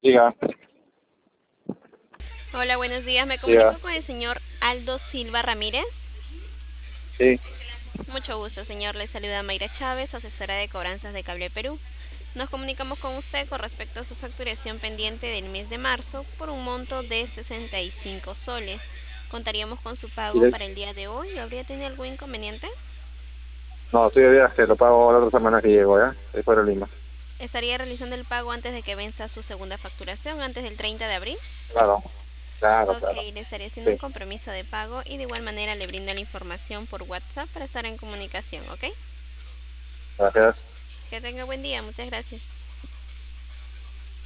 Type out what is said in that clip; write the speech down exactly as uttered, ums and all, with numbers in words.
Diga, Hola, buenos días. Me diga, comunico con el señor Aldo Silva Ramírez. sí, Mucho gusto, señor. Le saluda Mayra Chávez, asesora de cobranzas de Cable Perú. Nos comunicamos con usted con respecto a su facturación pendiente del mes de marzo por un monto de sesenta y cinco soles. Contaríamos con su pago direct- para el día de hoy. ¿Habría tenido algún inconveniente? no, estoy de viaje, lo pago la otra semana que llego, ¿ya? Estoy fuera de Lima. ¿Estaría realizando el pago antes de que venza su segunda facturación, antes del treinta de abril? Claro, claro, Ok, claro. le estaré haciendo un Sí, compromiso de pago y de igual manera le brindo la información por WhatsApp para estar en comunicación, ¿ok? gracias. Que tenga buen día, muchas gracias.